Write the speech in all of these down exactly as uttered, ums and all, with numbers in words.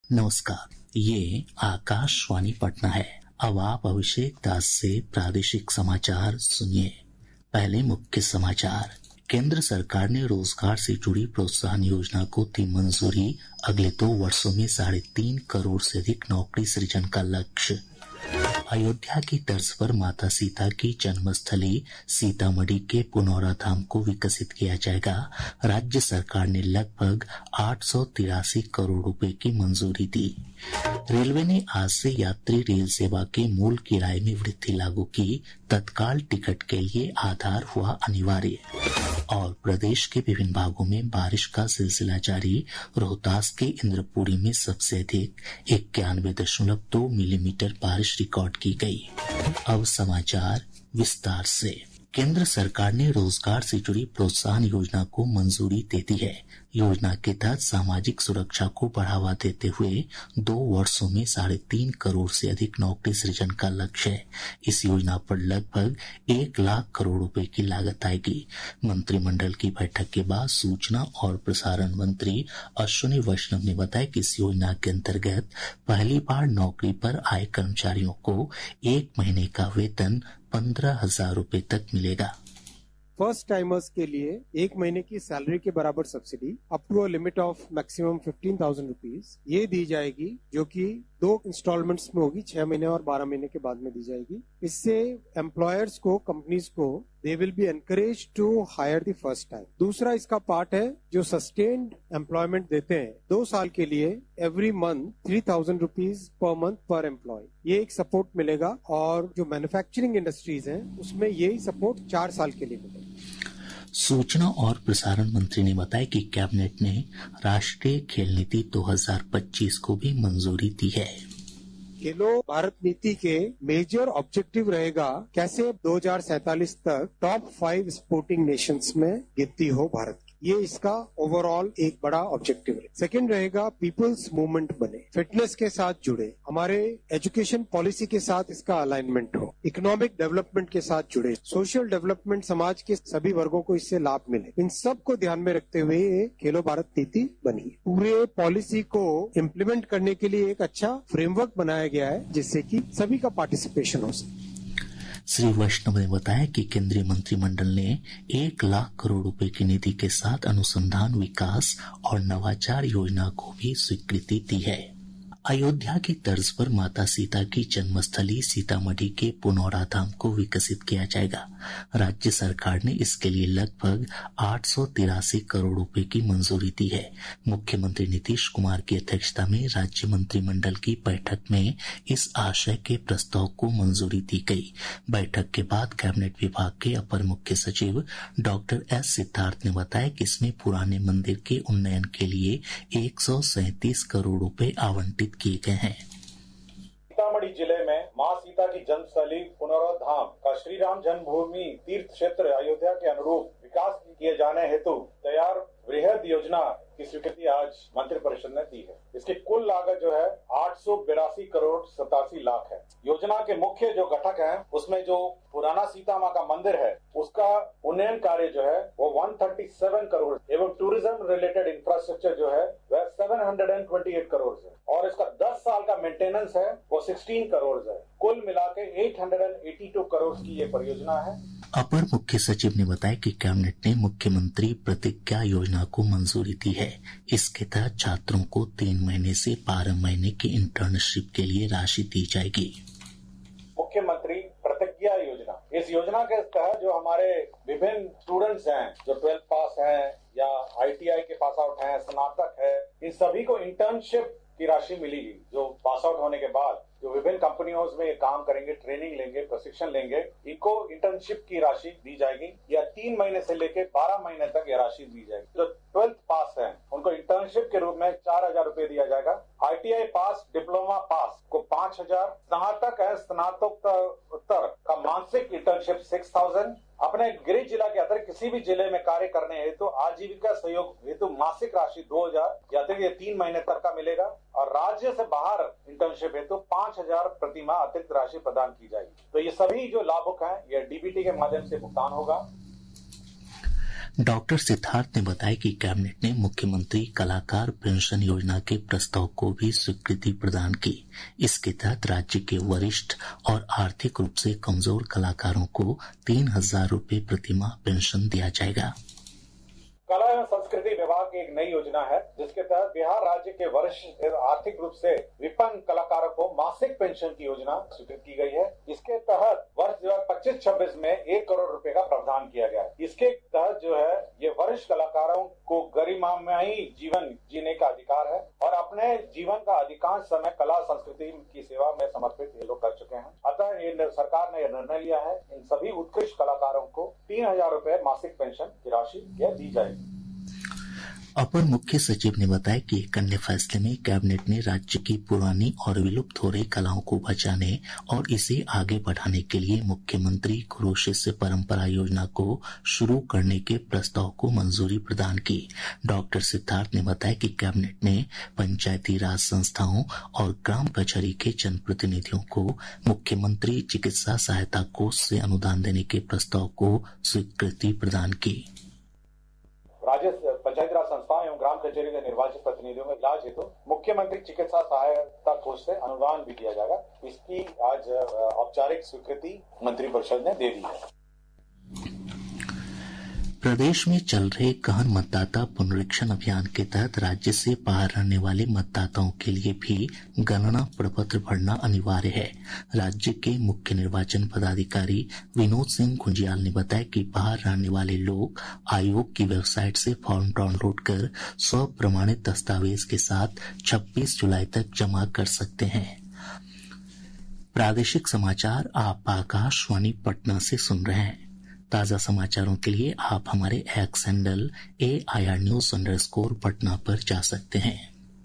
नमस्कार, ये आकाशवाणी पटना है। अब आप अभिषेक दास से प्रादेशिक समाचार सुनिए। पहले मुख्य समाचार। केंद्र सरकार ने रोजगार से जुड़ी प्रोत्साहन योजना को दी मंजूरी। अगले दो वर्षों में साढ़े तीन करोड़ से अधिक नौकरी सृजन का लक्ष्य। अयोध्या की तर्ज पर माता सीता की जन्मस्थली सीतामढ़ी के पुनौरा धाम को विकसित किया जाएगा। राज्य सरकार ने लगभग आठ सौ तिरासी करोड़ रुपए की मंजूरी दी। रेलवे ने आज से यात्री रेल सेवा के मूल किराए में वृद्धि लागू की। तत्काल टिकट के लिए आधार हुआ अनिवार्य। और प्रदेश के विभिन्न भागों में बारिश का सिलसिला जारी। रोहतास के इंद्रपुरी में सबसे अधिक इक्यानवे दशमलव दो मिलीमीटर बारिश रिकॉर्ड की गई। अब समाचार विस्तार से। केंद्र सरकार ने रोजगार से जुड़ी प्रोत्साहन योजना को मंजूरी दे दी है। योजना के तहत सामाजिक सुरक्षा को बढ़ावा देते हुए दो वर्षों में साढ़े तीन करोड़ से अधिक नौकरी सृजन का लक्ष्य है। इस योजना पर लगभग एक लाख करोड़ रुपए की लागत आएगी। मंत्रिमंडल की बैठक के बाद सूचना और प्रसारण मंत्री अश्विनी वैष्णव ने बताया कि इस योजना के अंतर्गत पहली बार नौकरी पर आए कर्मचारियों को एक महीने का वेतन पंद्रह हजार रूपए तक मिलेगा। फर्स्ट टाइमर्स के लिए एक महीने की सैलरी के बराबर subsidy up to a limit of maximum fifteen thousand rupees ये दी जाएगी, जो कि दो इंस्टॉलमेंट्स में होगी, छह महीने और बारह महीने के बाद में दी जाएगी। इससे एम्प्लॉयर्स को, कंपनीज को they will be encourage to hire the first time. दूसरा इसका पार्ट है जो सस्टेन्ड एम्प्लॉयमेंट देते हैं दो साल के लिए, every month three thousand rupees per month per employ, ये एक सपोर्ट मिलेगा। और जो मैन्युफैक्चरिंग इंडस्ट्रीज हैं उसमें यही सपोर्ट चार साल के लिए मिलेगा। सूचना और प्रसारण मंत्री ने बताया कि कैबिनेट ने राष्ट्रीय खेल नीति दो हज़ार पच्चीस को भी मंजूरी दी है। खेलो भारत नीति के मेजर ऑब्जेक्टिव रहेगा कैसे दो हज़ार सैंतालीस तक टॉप फाइव स्पोर्टिंग नेशंस में गिनती हो भारत की, ये इसका ओवरऑल एक बड़ा ऑब्जेक्टिव है। सेकंड रहेगा पीपल्स मूवमेंट बने, फिटनेस के साथ जुड़े, हमारे एजुकेशन पॉलिसी के साथ इसका अलाइनमेंट हो, इकोनॉमिक डेवलपमेंट के साथ जुड़े, सोशल डेवलपमेंट, समाज के सभी वर्गों को इससे लाभ मिले। इन सब को ध्यान में रखते हुए ये खेलो भारत नीति बनी है। पूरे पॉलिसी को इम्प्लीमेंट करने के लिए एक अच्छा फ्रेमवर्क बनाया गया है जिससे कि सभी का पार्टिसिपेशन हो सके। श्री वैष्णव ने बताया कि केंद्रीय मंत्रिमंडल ने एक लाख करोड़ रुपए की निधि के साथ अनुसंधान, विकास और नवाचार योजना को भी स्वीकृति दी है। अयोध्या की तर्ज पर माता सीता की जन्मस्थली सीतामढ़ी के पुनौरा धाम को विकसित किया जाएगा। राज्य सरकार ने इसके लिए लगभग आठ सौ तिरासी करोड़ रुपए की मंजूरी दी है। मुख्यमंत्री नीतीश कुमार की अध्यक्षता में राज्य मंत्रिमंडल की बैठक में इस आशय के प्रस्ताव को मंजूरी दी गई। बैठक के बाद कैबिनेट विभाग के अपर मुख्य सचिव डॉक्टर एस सिद्धार्थ ने बताया कि इसमें पुराने मंदिर के उन्नयन के लिए एक सौ सैंतीस करोड़ रुपए आवंटित किए गए हैं। सीतामढ़ी जिले में मां सीता की जन्मस्थली पुनौरा धाम का श्री राम जन्मभूमि तीर्थ क्षेत्र अयोध्या के अनुरूप विकास किए जाने हेतु तैयार वृहद योजना की स्वीकृति आज मंत्रिपरिषद ने दी है। इसकी कुल लागत जो है आठ सौ बिरासी करोड़ सतासी लाख है। योजना के मुख्य जो घटक हैं उसमें जो पुराना सीता माँ का मंदिर है उसका उन्नयन कार्य जो है वो एक सौ सैंतीस करोड़ एवं टूरिज्म रिलेटेड इंफ्रास्ट्रक्चर जो है वह सात सौ अट्ठाईस करोड़ है और इसका दस साल का मेंटेनेंस है वो सोलह करोड़ है। कुल मिला के आठ सौ बयासी करोड़ की ये परियोजना है। अपर मुख्य सचिव ने बताया कि कैबिनेट ने मुख्यमंत्री प्रतिज्ञा योजना को मंजूरी दी है। इसके तहत छात्रों को तीन महीने से बारह महीने की इंटर्नशिप के लिए राशि दी जाएगी। मुख्यमंत्री प्रतिज्ञा योजना, इस योजना के तहत जो हमारे विभिन्न स्टूडेंट्स हैं जो ट्वेल्थ पास हैं या आईटीआई के पास आउट हैं, स्नातक है, इन सभी को इंटर्नशिप की राशि मिलेगी। जो पास आउट होने के बाद जो विभिन्न कंपनियों में ये काम करेंगे, ट्रेनिंग लेंगे, प्रशिक्षण लेंगे, इनको इंटर्नशिप की राशि दी जाएगी या तीन महीने से लेकर बारह महीने तक ये राशि दी जाएगी। जो ट्वेल्थ पास हैं उनको इंटर्नशिप के रूप में चार हजार रूपये दिया जाएगा। आईटीआई पास, डिप्लोमा पास को पांच हजार, स्नातक है, स्नातकोत्तर का मानसिक इंटर्नशिप सिक्स थाउजेंड। अपने गृह जिला के अतिरिक्त किसी भी जिले में कार्य करने हेतु तो आजीविका सहयोग हेतु मासिक राशि दो हजार या अतिरिक्त तीन महीने तक का मिलेगा और राज्य से बाहर इंटर्नशिप हेतु तो पांच हजार प्रति माह अतिरिक्त राशि प्रदान की जाएगी। तो ये सभी जो लाभुक हैं ये डीबीटी के माध्यम से भुगतान होगा। डॉक्टर सिद्धार्थ ने बताया कि कैबिनेट ने मुख्यमंत्री कलाकार पेंशन योजना के प्रस्ताव को भी स्वीकृति प्रदान की। इसके तहत राज्य के वरिष्ठ और आर्थिक रूप से कमजोर कलाकारों को तीन हजार रूपये प्रतिमाह पेंशन दिया जाएगा। कला एवं संस्कृति विभाग की एक नई योजना है जिसके तहत बिहार राज्य के वरिष्ठ आर्थिक रूप से विपन्न कलाकारों को मासिक पेंशन की योजना स्वीकृत की गई है। इसके तहत वर्ष दो हजार पच्चीस छब्बीस में एक करोड़ रुपए का प्रावधान किया गया है। इसके तहत जो है ये वरिष्ठ कलाकारों को गरिमामयी जीवन जीने का अधिकार है और अपने जीवन का अधिकांश समय कला संस्कृति की सेवा में समर्पित ये लोग कर चुके हैं। अतः ये सरकार ने यह निर्णय लिया है इन सभी उत्कृष्ट कलाकारों को तीन हजार रूपये मासिक पेंशन की राशि यह दी जाएगी। अपर मुख्य सचिव ने बताया कि एक अन्य फैसले में कैबिनेट ने राज्य की पुरानी और विलुप्त हो रही कलाओं को बचाने और इसे आगे बढ़ाने के लिए मुख्यमंत्री गुरु शिष्य परंपरा योजना को शुरू करने के प्रस्ताव को मंजूरी प्रदान की। डॉक्टर सिद्धार्थ ने बताया कि कैबिनेट ने पंचायती राज संस्थाओं और ग्राम कचहरी के जनप्रतिनिधियों को मुख्यमंत्री चिकित्सा सहायता कोष से अनुदान देने के प्रस्ताव को स्वीकृति प्रदान की। राज्य पंचायती राज संस्थाओं एवं ग्राम कचहरी के निर्वाचित प्रतिनिधियों का इलाज हेतु मुख्यमंत्री चिकित्सा सहायता कोष से अनुदान भी दिया जाएगा। इसकी आज औपचारिक स्वीकृति मंत्रिपरिषद ने दे दी है। प्रदेश में चल रहे गहन मतदाता पुनरीक्षण अभियान के तहत राज्य से बाहर रहने वाले मतदाताओं के लिए भी गणना प्रपत्र भरना अनिवार्य है। राज्य के मुख्य निर्वाचन पदाधिकारी विनोद सिंह गुंजियाल ने बताया कि बाहर रहने वाले लोग आयोग की वेबसाइट से फॉर्म डाउनलोड कर स्व प्रमाणित दस्तावेज के साथ छब्बीस जुलाई तक जमा कर सकते हैं। प्रादेशिक समाचार आप आकाशवाणी पटना से सुन रहे हैं। ताजा समाचारों के लिए आप हमारे X handle A I R news underscore Patna पर जा सकते हैं।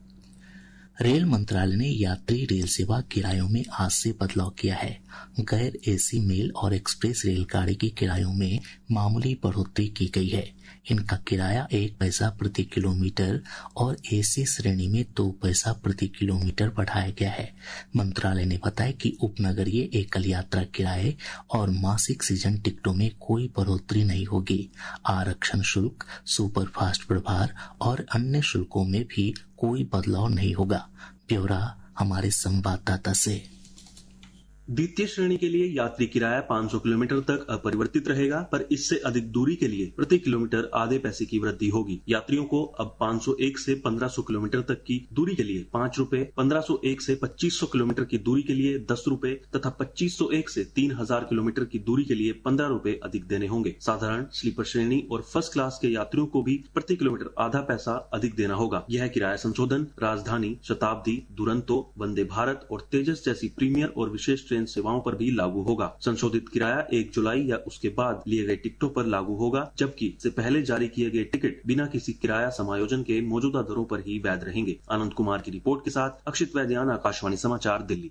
रेल मंत्रालय ने यात्री रेल सेवा किरायों में आज से बदलाव किया है। गैर एसी मेल और एक्सप्रेस रेलगाड़ी की किरायों में मामूली बढ़ोतरी की गई है। इनका किराया एक पैसा प्रति किलोमीटर और एसी श्रेणी में दो पैसा प्रति किलोमीटर बढ़ाया गया है। मंत्रालय ने बताया कि उपनगरीय एकल यात्रा किराए और मासिक सीजन टिकटों में कोई बढ़ोतरी नहीं होगी। आरक्षण शुल्क, सुपरफास्ट प्रभार और अन्य शुल्कों में भी कोई बदलाव नहीं होगा। ब्यौरा हमारे संवाददाता से। द्वितीय श्रेणी के लिए यात्री किराया पाँच सौ किलोमीटर तक अपरिवर्तित रहेगा, पर इससे अधिक दूरी के लिए प्रति किलोमीटर आधे पैसे की वृद्धि होगी। यात्रियों को अब पाँच सौ एक से पंद्रह सौ किलोमीटर तक की दूरी के लिए पाँच रूपए, पंद्रह सौ एक से पच्चीस सौ किलोमीटर की दूरी के लिए दस रूपए तथा पच्चीस सौ एक से तीन हजार किलोमीटर की दूरी के लिए पंद्रह रूपए अधिक देने होंगे। साधारण, स्लीपर श्रेणी और फर्स्ट क्लास के यात्रियों को भी प्रति किलोमीटर आधा पैसा अधिक देना होगा। यह किराया संशोधन राजधानी, शताब्दी, दुरंतो, वंदे भारत और तेजस जैसी प्रीमियर और विशेष ट्रेन सेवाओं पर भी लागू होगा। संशोधित किराया एक जुलाई या उसके बाद लिए गए टिकटों पर लागू होगा, जबकि इससे पहले जारी किए गए टिकट बिना किसी किराया समायोजन के मौजूदा दरों पर ही वैध रहेंगे। आनंद कुमार की रिपोर्ट के साथ अक्षित वैद्यान, आकाशवाणी समाचार, दिल्ली।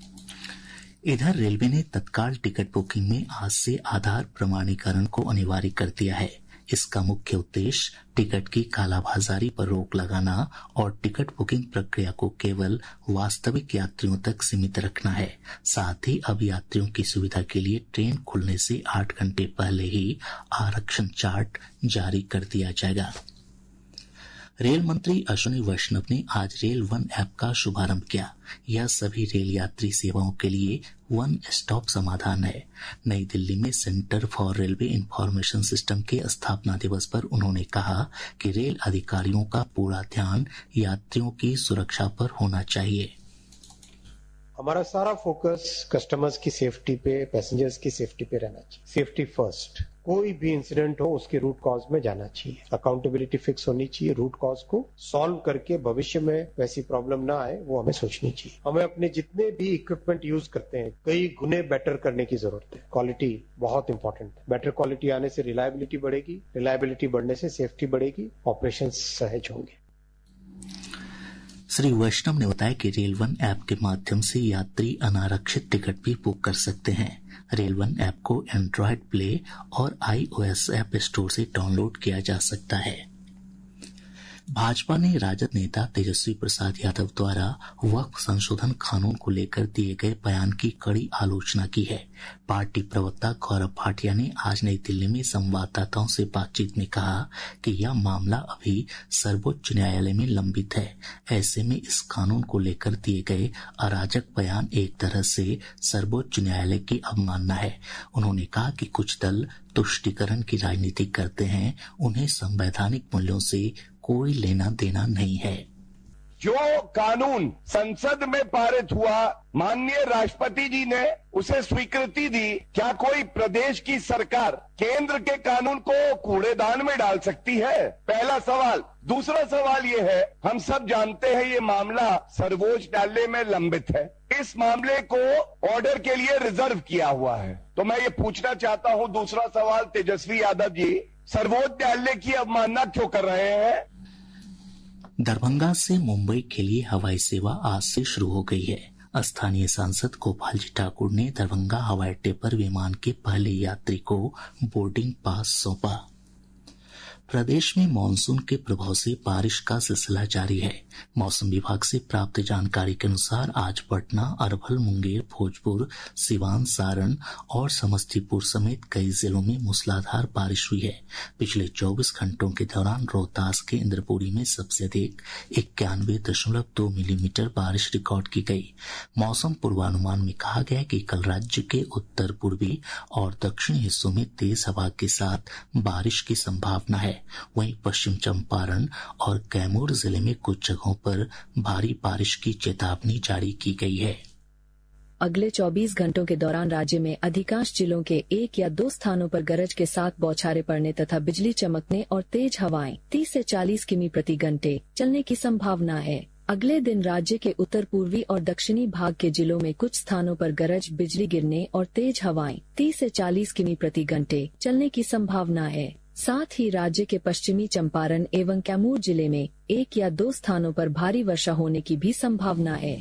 इधर रेलवे ने तत्काल टिकट बुकिंग में आज से आधार प्रमाणीकरण को अनिवार्य कर दिया है। इसका मुख्य उद्देश्य टिकट की कालाबाजारी पर रोक लगाना और टिकट बुकिंग प्रक्रिया को केवल वास्तविक यात्रियों तक सीमित रखना है। साथ ही अब यात्रियों की सुविधा के लिए ट्रेन खुलने से आठ घंटे पहले ही आरक्षण चार्ट जारी कर दिया जाएगा। रेल मंत्री अश्विनी वैष्णव ने आज रेल वन ऐप का शुभारंभ किया। यह सभी रेल यात्री सेवाओं के लिए वन स्टॉप समाधान है। नई दिल्ली में centre for railway information system के स्थापना दिवस पर उन्होंने कहा कि रेल अधिकारियों का पूरा ध्यान यात्रियों की सुरक्षा पर होना चाहिए। हमारा सारा फोकस कस्टमर्स की सेफ्टी पे, पैसेंजर्स की सेफ्टी पे रहना चाहिए। Safety first. कोई भी इंसिडेंट हो उसके रूट कॉज में जाना चाहिए। अकाउंटेबिलिटी फिक्स होनी चाहिए। रूट कॉज को सॉल्व करके भविष्य में वैसी प्रॉब्लम ना आए वो हमें सोचनी चाहिए। हमें अपने जितने भी इक्विपमेंट यूज करते हैं कई गुने बेटर करने की जरूरत है। क्वालिटी बहुत इंपॉर्टेंट है। बेटर क्वालिटी आने से रिलायबिलिटी बढ़ेगी, रिलायबिलिटी बढ़ने से सेफ्टी बढ़ेगी, ऑपरेशन सहज होंगे। श्री वैष्णव ने बताया कि रेल वन ऐप के माध्यम से यात्री अनारक्षित टिकट भी बुक कर सकते हैं। रेल वन ऐप को एंड्रॉयड प्ले और आईओएस ऐप स्टोर से डाउनलोड किया जा सकता है। भाजपा ने राजद नेता तेजस्वी प्रसाद यादव द्वारा वक्फ संशोधन कानून को लेकर दिए गए बयान की कड़ी आलोचना की है। पार्टी प्रवक्ता गौरव भाटिया ने आज नई दिल्ली में संवाददाताओं से बातचीत में कहा कि यह मामला अभी सर्वोच्च न्यायालय में लंबित है। ऐसे में इस कानून को लेकर दिए गए अराजक बयान एक तरह से सर्वोच्च न्यायालय की अवमानना है। उन्होंने कहा कि कुछ दल तुष्टीकरण की राजनीति करते हैं, उन्हें संवैधानिक मूल्यों से कोई लेना देना नहीं है। जो कानून संसद में पारित हुआ, माननीय राष्ट्रपति जी ने उसे स्वीकृति दी। क्या कोई प्रदेश की सरकार केंद्र के कानून को कूड़ेदान में डाल सकती है? पहला सवाल। दूसरा सवाल ये है, हम सब जानते हैं ये मामला सर्वोच्च न्यायालय में लंबित है। इस मामले को ऑर्डर के लिए रिजर्व किया हुआ है। तो मैं ये पूछना चाहता हूं, दूसरा सवाल तेजस्वी यादव जी सर्वोच्च न्यायालय की अवमानना क्यों कर रहे हैं? दरभंगा से मुंबई के लिए हवाई सेवा आज से शुरू हो गई है। स्थानीय सांसद गोपाल जी ठाकुर ने दरभंगा हवाई अड्डे पर विमान के पहले यात्री को बोर्डिंग पास सौंपा। प्रदेश में मानसून के प्रभाव से बारिश का सिलसिला जारी है। मौसम विभाग से प्राप्त जानकारी के अनुसार आज पटना, अरवल, मुंगेर, भोजपुर, सिवान, सारण और समस्तीपुर समेत कई जिलों में मूसलाधार बारिश हुई है। पिछले चौबीस घंटों के दौरान रोहतास के इंद्रपुरी में सबसे अधिक इक्यानवे दशमलव दो मिलीमीटर बारिश रिकॉर्ड की गई। मौसम पूर्वानुमान में कहा गया है कि कल राज्य के उत्तर पूर्वी और दक्षिणी हिस्सों में तेज हवा के साथ बारिश की संभावना है। वहीं पश्चिम चंपारण और कैमूर जिले में कुछ जगहों पर भारी बारिश की चेतावनी जारी की गई है। अगले चौबीस घंटों के दौरान राज्य में अधिकांश जिलों के एक या दो स्थानों पर गरज के साथ बौछारें पड़ने तथा बिजली चमकने और तेज हवाएं तीस से चालीस किमी प्रति घंटे चलने की संभावना है। अगले दिन राज्य के उत्तर पूर्वी और दक्षिणी भाग के जिलों में कुछ स्थानों पर गरज, बिजली गिरने और तेज हवाएं तीस से चालीस किमी प्रति घंटे चलने की संभावना है। साथ ही राज्य के पश्चिमी चंपारण एवं कैमूर जिले में एक या दो स्थानों पर भारी वर्षा होने की भी संभावना है।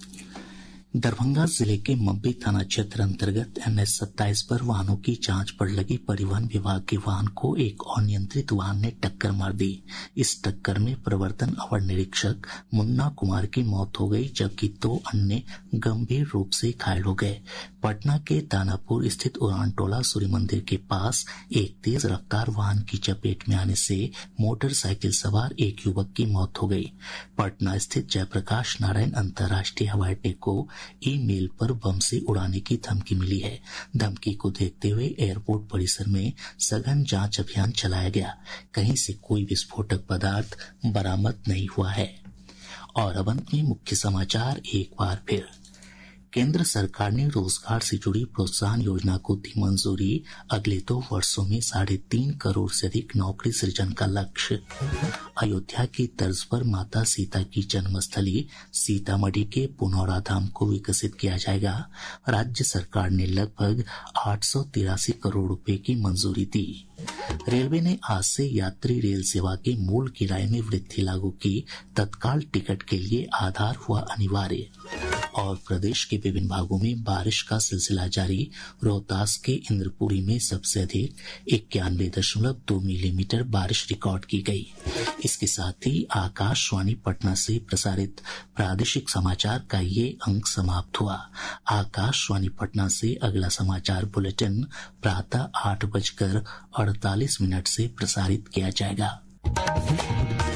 दरभंगा जिले के मब्बी थाना क्षेत्र अंतर्गत एन एच सत्ताईस पर वाहनों की जांच पर लगी परिवहन विभाग के वाहन को एक अनियंत्रित वाहन ने टक्कर मार दी। इस टक्कर में प्रवर्तन अवर निरीक्षक मुन्ना कुमार की मौत हो गई, जबकि दो अन्य गंभीर रूप से घायल हो गए। पटना के दानापुर स्थित उड़ान टोला सूर्य मंदिर के पास एक तेज रफ्तार वाहन की चपेट में आने से मोटरसाइकिल सवार एक युवक की मौत हो गई। पटना स्थित जयप्रकाश नारायण अंतर्राष्ट्रीय हवाई अड्डे को ईमेल पर बम से उड़ाने की धमकी मिली है। धमकी को देखते हुए एयरपोर्ट परिसर में सघन जांच अभियान चलाया गया। कहीं से कोई विस्फोटक पदार्थ बरामद नहीं हुआ है। और अब अंत में मुख्य समाचार एक बार फिर। केंद्र सरकार ने रोजगार से जुड़ी प्रोत्साहन योजना को दी मंजूरी। अगले दो वर्षों में साढ़े तीन करोड़ से अधिक नौकरी सृजन का लक्ष्य। अयोध्या की तर्ज पर माता सीता की जन्मस्थली सीतामढ़ी के पुनौरा धाम को विकसित किया जाएगा। राज्य सरकार ने लगभग आठ सौ तिरासी करोड़ रुपए की मंजूरी दी। रेलवे ने आज से यात्री रेल सेवा के मूल किराए में वृद्धि लागू की। तत्काल टिकट के लिए आधार हुआ अनिवार्य। और प्रदेश के विभिन्न भागों में बारिश का सिलसिला जारी। रोहतास के इंद्रपुरी में सबसे अधिक इक्यानवे दशमलव दो मिलीमीटर बारिश रिकॉर्ड की गई। इसके साथ ही आकाशवाणी पटना से प्रसारित प्रादेशिक समाचार का ये अंक समाप्त हुआ। आकाशवाणी पटना से अगला समाचार बुलेटिन प्रातः आठ बजकर अड़तालीस मिनट से प्रसारित किया जाएगा।